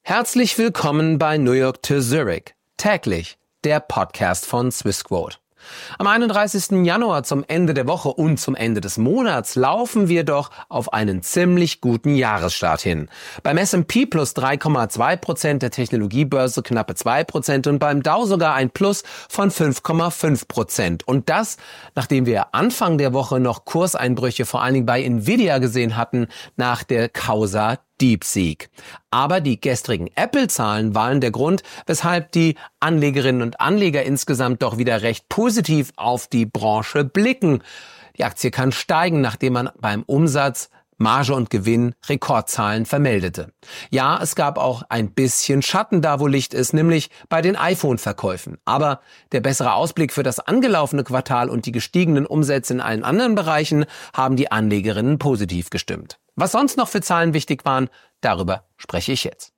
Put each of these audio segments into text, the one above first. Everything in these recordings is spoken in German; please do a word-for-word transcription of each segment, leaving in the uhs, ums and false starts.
Herzlich willkommen bei New York to Zurich. Täglich, der Podcast von Swissquote. Am einunddreißigsten Januar zum Ende der Woche und zum Ende des Monats laufen wir doch auf einen ziemlich guten Jahresstart hin. Beim S und P plus drei Komma zwei Prozent, der Technologiebörse knappe zwei Prozent und beim Dow sogar ein Plus von fünf Komma fünf Prozent. Und das, nachdem wir Anfang der Woche noch Kurseinbrüche vor allen Dingen bei Nvidia gesehen hatten nach der Causa DeepSeek. Aber die gestrigen Apple-Zahlen waren der Grund, weshalb die Anlegerinnen und Anleger insgesamt doch wieder recht positiv auf die Branche blicken. Die Aktie kann steigen, nachdem man beim Umsatz, Marge und Gewinn Rekordzahlen vermeldete. Ja, es gab auch ein bisschen Schatten da, wo Licht ist, nämlich bei den iPhone-Verkäufen. Aber der bessere Ausblick für das angelaufene Quartal und die gestiegenen Umsätze in allen anderen Bereichen haben die Anlegerinnen positiv gestimmt. Was sonst noch für Zahlen wichtig waren, darüber spreche ich jetzt.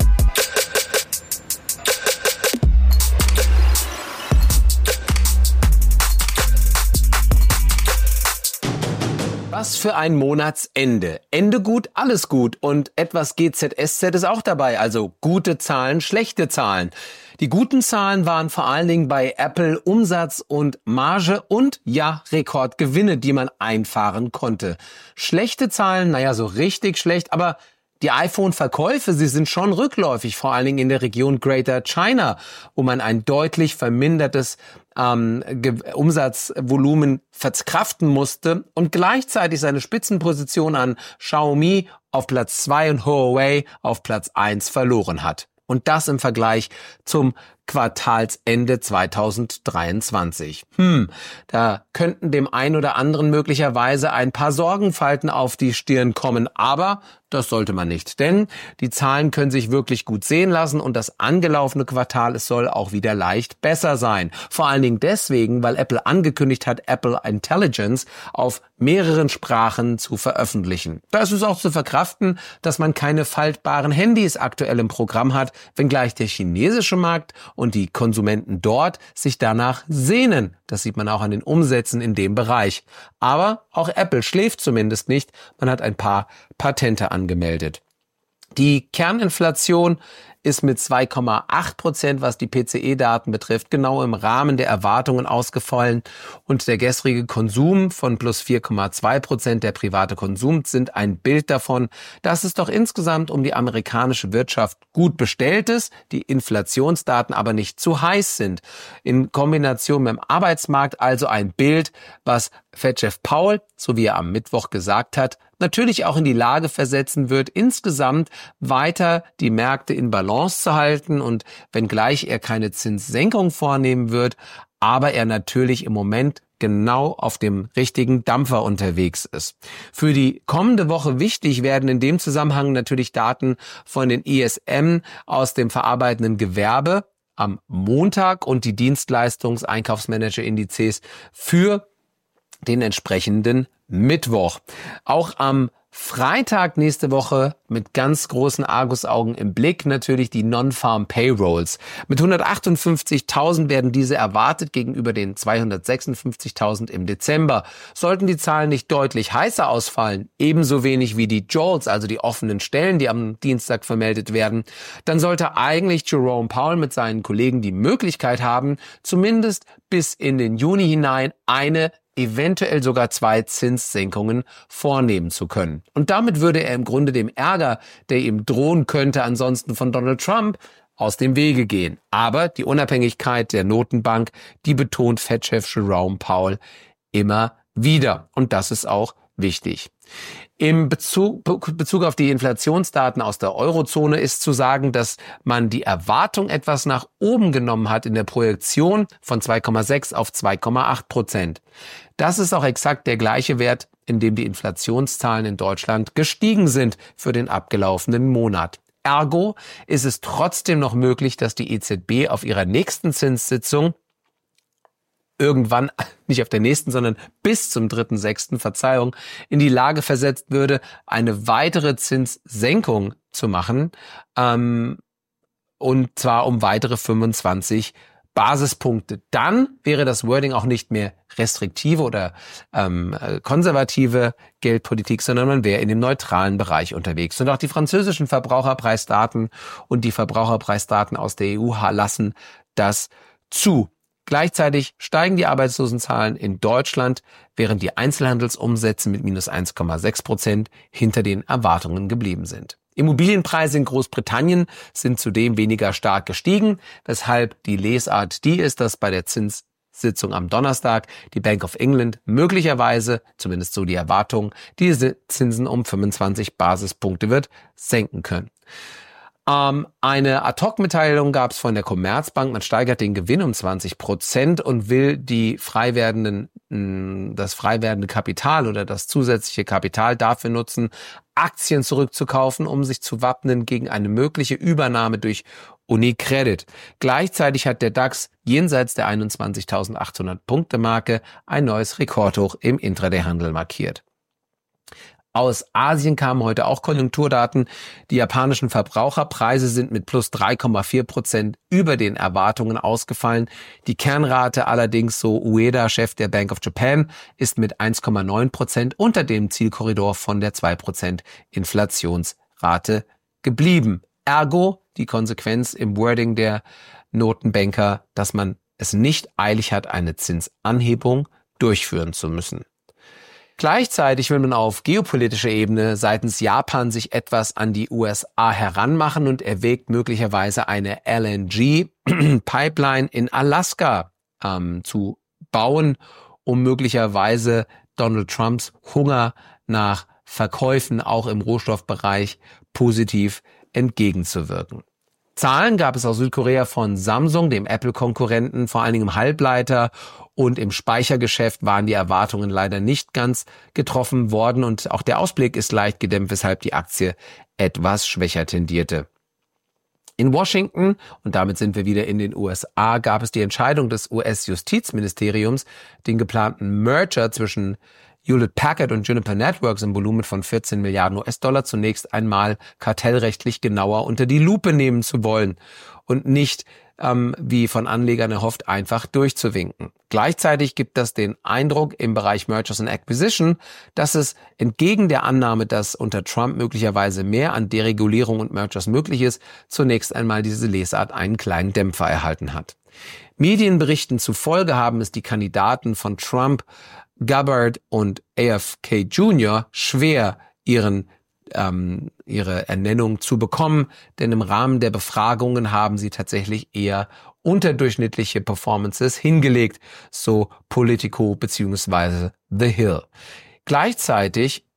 Was für ein Monatsende. Ende gut, alles gut und etwas G Z S Z ist auch dabei, also gute Zahlen, schlechte Zahlen. Die guten Zahlen waren vor allen Dingen bei Apple Umsatz und Marge und ja, Rekordgewinne, die man einfahren konnte. Schlechte Zahlen, naja, so richtig schlecht, aber die iPhone-Verkäufe, sie sind schon rückläufig, vor allen Dingen in der Region Greater China, wo man ein deutlich vermindertes ähm, Umsatzvolumen verkraften musste und gleichzeitig seine Spitzenposition an Xiaomi auf Platz zwei und Huawei auf Platz eins verloren hat. Und das im Vergleich zum Quartalsende zweitausenddreiundzwanzig. Hm, da könnten dem einen oder anderen möglicherweise ein paar Sorgenfalten auf die Stirn kommen, aber das sollte man nicht, denn die Zahlen können sich wirklich gut sehen lassen und das angelaufene Quartal, es soll auch wieder leicht besser sein. Vor allen Dingen deswegen, weil Apple angekündigt hat, Apple Intelligence auf mehreren Sprachen zu veröffentlichen. Da ist es auch zu verkraften, dass man keine faltbaren Handys aktuell im Programm hat, wenngleich der chinesische Markt und die Konsumenten dort sich danach sehnen. Das sieht man auch an den Umsätzen in dem Bereich. Aber auch Apple schläft zumindest nicht. Man hat ein paar Patente angemeldet. Die Kerninflation ist mit zwei Komma acht Prozent, was die P C E-Daten betrifft, genau im Rahmen der Erwartungen ausgefallen. Und der gestrige Konsum von plus vier Komma zwei Prozent, der private Konsum, sind ein Bild davon, dass es doch insgesamt um die amerikanische Wirtschaft gut bestellt ist, die Inflationsdaten aber nicht zu heiß sind. In Kombination mit dem Arbeitsmarkt also ein Bild, was Fed-Chef Powell, so wie er am Mittwoch gesagt hat, natürlich auch in die Lage versetzen wird, insgesamt weiter die Märkte in Balance zu halten und wenngleich er keine Zinssenkung vornehmen wird, aber er natürlich im Moment genau auf dem richtigen Dampfer unterwegs ist. Für die kommende Woche wichtig werden in dem Zusammenhang natürlich Daten von den I S M aus dem verarbeitenden Gewerbe am Montag und die Dienstleistungs-Einkaufsmanager-Indizes für den entsprechenden Mittwoch. Auch am Freitag nächste Woche mit ganz großen Argusaugen im Blick natürlich die Non-Farm Payrolls. Mit hundertachtundfünfzigtausend werden diese erwartet gegenüber den zweihundertsechsundfünfzigtausend im Dezember. Sollten die Zahlen nicht deutlich heißer ausfallen, ebenso wenig wie die Jolts, also die offenen Stellen, die am Dienstag vermeldet werden, dann sollte eigentlich Jerome Powell mit seinen Kollegen die Möglichkeit haben, zumindest bis in den Juni hinein eine eventuell sogar zwei Zinssenkungen vornehmen zu können. Und damit würde er im Grunde dem Ärger, der ihm drohen könnte, ansonsten von Donald Trump, aus dem Wege gehen. Aber die Unabhängigkeit der Notenbank, die betont Fed-Chef Jerome Powell immer wieder. Und das ist auch wichtig. Im Bezug, Bezug auf die Inflationsdaten aus der Eurozone ist zu sagen, dass man die Erwartung etwas nach oben genommen hat in der Projektion von zwei Komma sechs auf zwei Komma acht Prozent. Das ist auch exakt der gleiche Wert, in dem die Inflationszahlen in Deutschland gestiegen sind für den abgelaufenen Monat. Ergo ist es trotzdem noch möglich, dass die E Z B auf ihrer nächsten Zinssitzung irgendwann, nicht auf der nächsten, sondern bis zum dritten sechsten Verzeihung, in die Lage versetzt würde, eine weitere Zinssenkung zu machen, ähm, und zwar um weitere fünfundzwanzig Basispunkte. Dann wäre das Wording auch nicht mehr restriktive oder ähm, konservative Geldpolitik, sondern man wäre in dem neutralen Bereich unterwegs. Und auch die französischen Verbraucherpreisdaten und die Verbraucherpreisdaten aus der E U lassen das zu. Gleichzeitig steigen die Arbeitslosenzahlen in Deutschland, während die Einzelhandelsumsätze mit minus eins Komma sechs Prozent hinter den Erwartungen geblieben sind. Immobilienpreise in Großbritannien sind zudem weniger stark gestiegen, weshalb die Lesart die ist, dass bei der Zinssitzung am Donnerstag die Bank of England möglicherweise, zumindest so die Erwartung, diese Zinsen um fünfundzwanzig Basispunkte wird senken können. Ähm, eine Ad-Hoc-Mitteilung gab es von der Commerzbank. Man steigert den Gewinn um zwanzig Prozent und will die frei werdenden, mh, das frei werdende Kapital oder das zusätzliche Kapital dafür nutzen, Aktien zurückzukaufen, um sich zu wappnen gegen eine mögliche Übernahme durch UniCredit. Gleichzeitig hat der DAX jenseits der einundzwanzigtausendachthundert Punkte Marke ein neues Rekordhoch im Intraday-Handel markiert. Aus Asien kamen heute auch Konjunkturdaten. Die japanischen Verbraucherpreise sind mit plus drei Komma vier Prozent über den Erwartungen ausgefallen. Die Kernrate allerdings, so Ueda, Chef der Bank of Japan, ist mit eins Komma neun Prozent unter dem Zielkorridor von der zwei Prozent Inflationsrate geblieben. Ergo die Konsequenz im Wording der Notenbanker, dass man es nicht eilig hat, eine Zinsanhebung durchführen zu müssen. Gleichzeitig will man auf geopolitischer Ebene seitens Japan sich etwas an die U S A heranmachen und erwägt möglicherweise eine L N G-Pipeline in Alaska ähm, zu bauen, um möglicherweise Donald Trumps Hunger nach Verkäufen auch im Rohstoffbereich positiv entgegenzuwirken. Zahlen gab es aus Südkorea von Samsung, dem Apple-Konkurrenten, vor allen Dingen im Halbleiter- und im Speichergeschäft waren die Erwartungen leider nicht ganz getroffen worden und auch der Ausblick ist leicht gedämpft, weshalb die Aktie etwas schwächer tendierte. In Washington, und damit sind wir wieder in den U S A, gab es die Entscheidung des U S-Justizministeriums, den geplanten Merger zwischen Hewlett-Packard und Juniper Networks im Volumen von vierzehn Milliarden U S-Dollar zunächst einmal kartellrechtlich genauer unter die Lupe nehmen zu wollen und nicht, ähm, wie von Anlegern erhofft, einfach durchzuwinken. Gleichzeitig gibt das den Eindruck im Bereich Mergers and Acquisition, dass es entgegen der Annahme, dass unter Trump möglicherweise mehr an Deregulierung und Mergers möglich ist, zunächst einmal diese Lesart einen kleinen Dämpfer erhalten hat. Medienberichten zufolge haben es die Kandidaten von Trump, Gabbard und A F K Junior schwer, ihren ähm, ihre Ernennung zu bekommen, denn im Rahmen der Befragungen haben sie tatsächlich eher unterdurchschnittliche Performances hingelegt, so Politico bzw. The Hill. Gleichzeitig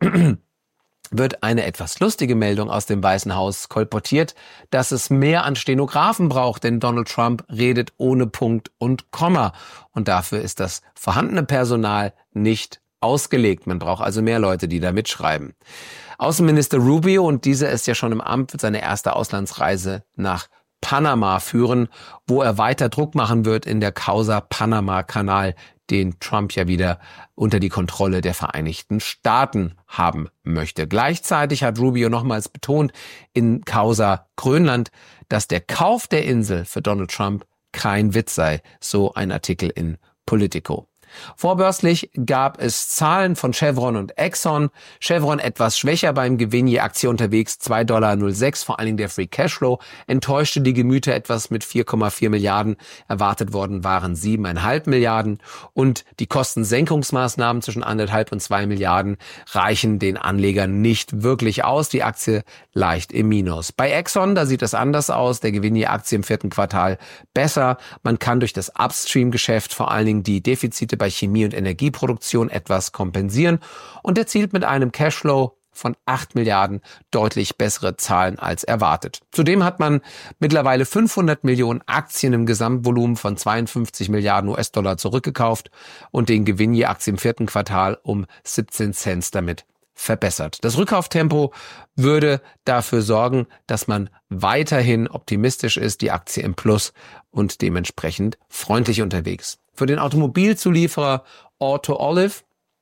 wird eine etwas lustige Meldung aus dem Weißen Haus kolportiert, dass es mehr an Stenografen braucht, denn Donald Trump redet ohne Punkt und Komma. Und dafür ist das vorhandene Personal nicht ausgelegt. Man braucht also mehr Leute, die da mitschreiben. Außenminister Rubio, und dieser ist ja schon im Amt, wird seine erste Auslandsreise nach Panama führen, wo er weiter Druck machen wird in der Causa Panama-Kanal, den Trump ja wieder unter die Kontrolle der Vereinigten Staaten haben möchte. Gleichzeitig hat Rubio nochmals betont in Causa Grönland, dass der Kauf der Insel für Donald Trump kein Witz sei, so ein Artikel in Politico. Vorbörslich gab es Zahlen von Chevron und Exxon. Chevron etwas schwächer beim Gewinn, je Aktie unterwegs zwei Komma null sechs Dollar, vor allen Dingen der Free Cashflow enttäuschte die Gemüter etwas mit vier Komma vier Milliarden, erwartet worden waren sieben Komma fünf Milliarden und die Kostensenkungsmaßnahmen zwischen eins Komma fünf und zwei Milliarden reichen den Anlegern nicht wirklich aus, die Aktie leicht im Minus. Bei Exxon, da sieht es anders aus, der Gewinn je Aktie im vierten Quartal besser, man kann durch das Upstream-Geschäft vor allen Dingen die Defizite bei Chemie- und Energieproduktion etwas kompensieren und erzielt mit einem Cashflow von acht Milliarden deutlich bessere Zahlen als erwartet. Zudem hat man mittlerweile fünfhundert Millionen Aktien im Gesamtvolumen von zweiundfünfzig Milliarden U S-Dollar zurückgekauft und den Gewinn je Aktie im vierten Quartal um siebzehn Cent damit verbessert. Das Rückkauftempo würde dafür sorgen, dass man weiterhin optimistisch ist, die Aktie im Plus und dementsprechend freundlich unterwegs. Für den Automobilzulieferer Auto Olive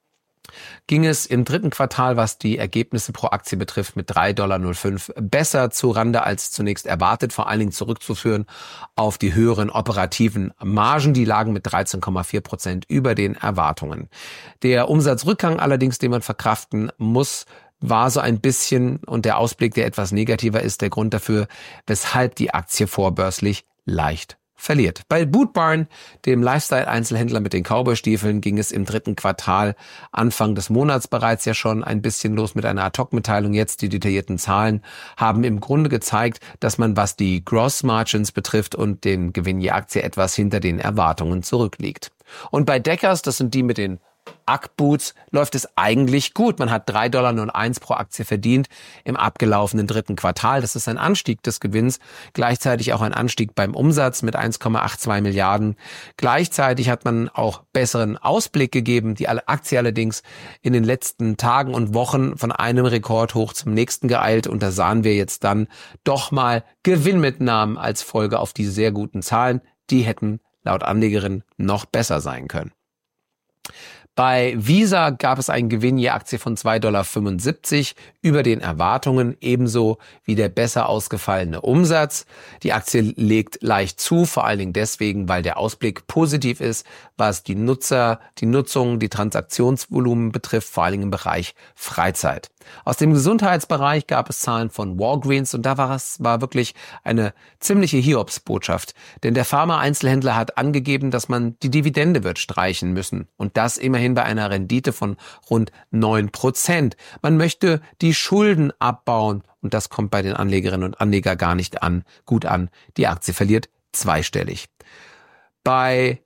ging es im dritten Quartal, was die Ergebnisse pro Aktie betrifft, mit drei Komma null fünf Dollar besser zu Rande als zunächst erwartet, vor allen Dingen zurückzuführen auf die höheren operativen Margen. Die lagen mit dreizehn Komma vier Prozent über den Erwartungen. Der Umsatzrückgang allerdings, den man verkraften muss, war so ein bisschen, und der Ausblick, der etwas negativer ist, der Grund dafür, weshalb die Aktie vorbörslich leicht verliert. Bei Boot Barn, dem Lifestyle-Einzelhändler mit den Cowboy-Stiefeln, ging es im dritten Quartal Anfang des Monats bereits ja schon ein bisschen los mit einer Ad-Hoc-Mitteilung. Jetzt die detaillierten Zahlen haben im Grunde gezeigt, dass man, was die Gross Margins betrifft und den Gewinn je Aktie, etwas hinter den Erwartungen zurückliegt. Und bei Deckers, das sind die mit den Ugg-Boots, läuft es eigentlich gut. Man hat drei Komma null eins Dollar pro Aktie verdient im abgelaufenen dritten Quartal. Das ist ein Anstieg des Gewinns, gleichzeitig auch ein Anstieg beim Umsatz mit eins Komma zweiundachtzig Milliarden. Gleichzeitig hat man auch besseren Ausblick gegeben. Die Aktie allerdings in den letzten Tagen und Wochen von einem Rekordhoch zum nächsten geeilt. Und da sahen wir jetzt dann doch mal Gewinnmitnahmen als Folge auf die sehr guten Zahlen. Die hätten laut Anlegerin noch besser sein können. Bei Visa gab es einen Gewinn je Aktie von zwei Komma fünfundsiebzig Dollar über den Erwartungen, ebenso wie der besser ausgefallene Umsatz. Die Aktie legt leicht zu, vor allen Dingen deswegen, weil der Ausblick positiv ist, was die Nutzer, die Nutzung, die Transaktionsvolumen betrifft, vor allen Dingen im Bereich Freizeit. Aus dem Gesundheitsbereich gab es Zahlen von Walgreens und da war es war wirklich eine ziemliche Hiobsbotschaft. Denn der Pharma-Einzelhändler hat angegeben, dass man die Dividende wird streichen müssen. Und das immerhin bei einer Rendite von rund neun Prozent. Man möchte die Schulden abbauen und das kommt bei den Anlegerinnen und Anlegern gar nicht an, gut an. Die Aktie verliert zweistellig. Bei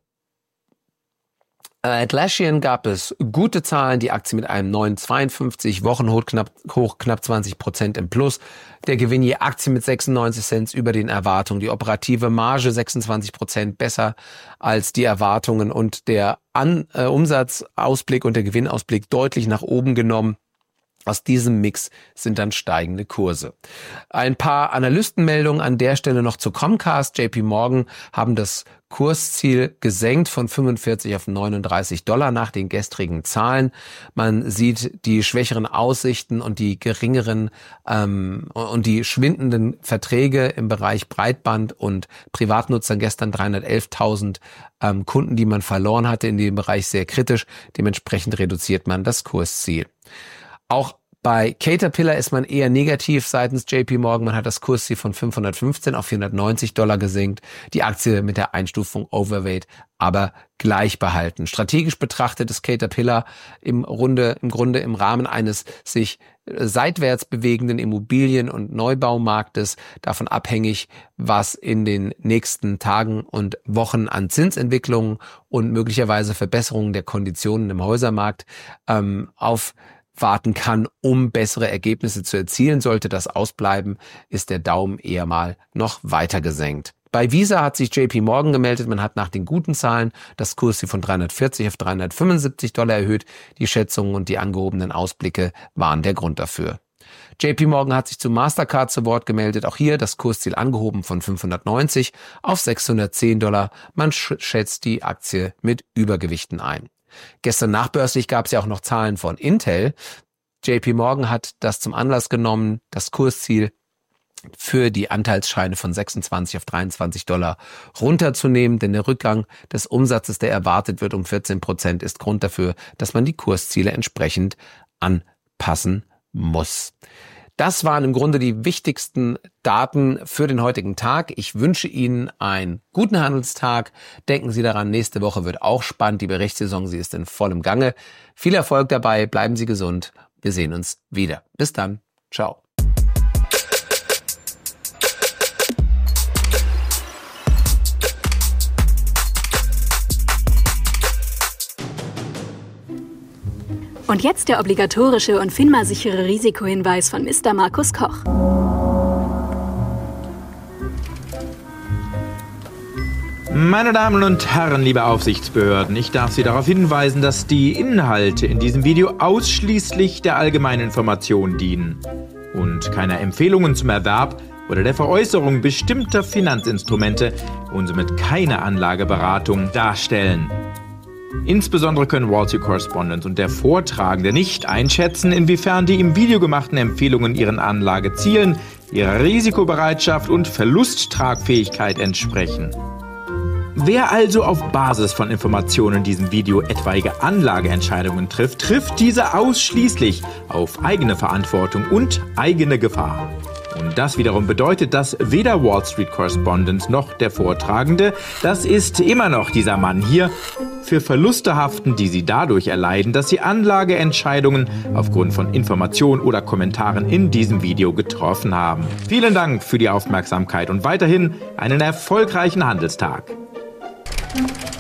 Atlassian gab es gute Zahlen, die Aktie mit einem neuen zweiundfünfzig Wochenhoch knapp, hoch knapp zwanzig Prozent im Plus. Der Gewinn je Aktie mit sechsundneunzig Cent über den Erwartungen. Die operative Marge sechsundzwanzig Prozent besser als die Erwartungen und der An- äh, Umsatzausblick und der Gewinnausblick deutlich nach oben genommen. Aus diesem Mix sind dann steigende Kurse. Ein paar Analystenmeldungen an der Stelle noch zu Comcast. J P Morgan haben das Kursziel gesenkt von fünfundvierzig auf neununddreißig Dollar nach den gestrigen Zahlen. Man sieht die schwächeren Aussichten und die geringeren ähm, und die schwindenden Verträge im Bereich Breitband und Privatnutzern. Gestern dreihundertelftausend ähm, Kunden, die man verloren hatte in dem Bereich, sehr kritisch. Dementsprechend reduziert man das Kursziel. Auch bei Caterpillar ist man eher negativ seitens J P Morgan. Man hat das Kursziel von fünfhundertfünfzehn auf vierhundertneunzig Dollar gesenkt. Die Aktie mit der Einstufung Overweight aber gleich behalten. Strategisch betrachtet ist Caterpillar im Grunde, im Grunde im Rahmen eines sich seitwärts bewegenden Immobilien- und Neubaumarktes davon abhängig, was in den nächsten Tagen und Wochen an Zinsentwicklungen und möglicherweise Verbesserungen der Konditionen im Häusermarkt ähm, auf warten kann, um bessere Ergebnisse zu erzielen. Sollte das ausbleiben, ist der Daumen eher mal noch weiter gesenkt. Bei Visa hat sich J P Morgan gemeldet. Man hat nach den guten Zahlen das Kursziel von dreihundertvierzig auf dreihundertfünfundsiebzig Dollar erhöht. Die Schätzungen und die angehobenen Ausblicke waren der Grund dafür. J P Morgan hat sich zu Mastercard zu Wort gemeldet. Auch hier das Kursziel angehoben von fünfhundertneunzig auf sechshundertzehn Dollar. Man schätzt die Aktie mit Übergewichten ein. Gestern nachbörslich gab es ja auch noch Zahlen von Intel. J P Morgan hat das zum Anlass genommen, das Kursziel für die Anteilsscheine von sechsundzwanzig auf dreiundzwanzig Dollar runterzunehmen, denn der Rückgang des Umsatzes, der erwartet wird, um vierzehn Prozent, ist Grund dafür, dass man die Kursziele entsprechend anpassen muss. Das waren im Grunde die wichtigsten Daten für den heutigen Tag. Ich wünsche Ihnen einen guten Handelstag. Denken Sie daran, nächste Woche wird auch spannend. Die Berichtssaison, sie ist in vollem Gange. Viel Erfolg dabei, bleiben Sie gesund. Wir sehen uns wieder. Bis dann. Ciao. Und jetzt der obligatorische und FINMA-sichere Risikohinweis von Mister Markus Koch. Meine Damen und Herren, liebe Aufsichtsbehörden, ich darf Sie darauf hinweisen, dass die Inhalte in diesem Video ausschließlich der allgemeinen Information dienen und keiner Empfehlungen zum Erwerb oder der Veräußerung bestimmter Finanzinstrumente und somit keine Anlageberatung darstellen. Insbesondere können Wall Street Correspondent und der Vortragende nicht einschätzen, inwiefern die im Video gemachten Empfehlungen ihren Anlagezielen, ihrer Risikobereitschaft und Verlusttragfähigkeit entsprechen. Wer also auf Basis von Informationen in diesem Video etwaige Anlageentscheidungen trifft, trifft diese ausschließlich auf eigene Verantwortung und eigene Gefahr. Und das wiederum bedeutet, dass weder Wall Street Correspondent noch der Vortragende, das ist immer noch dieser Mann hier, für Verluste haften, die sie dadurch erleiden, dass sie Anlageentscheidungen aufgrund von Informationen oder Kommentaren in diesem Video getroffen haben. Vielen Dank für die Aufmerksamkeit und weiterhin einen erfolgreichen Handelstag. Thank you.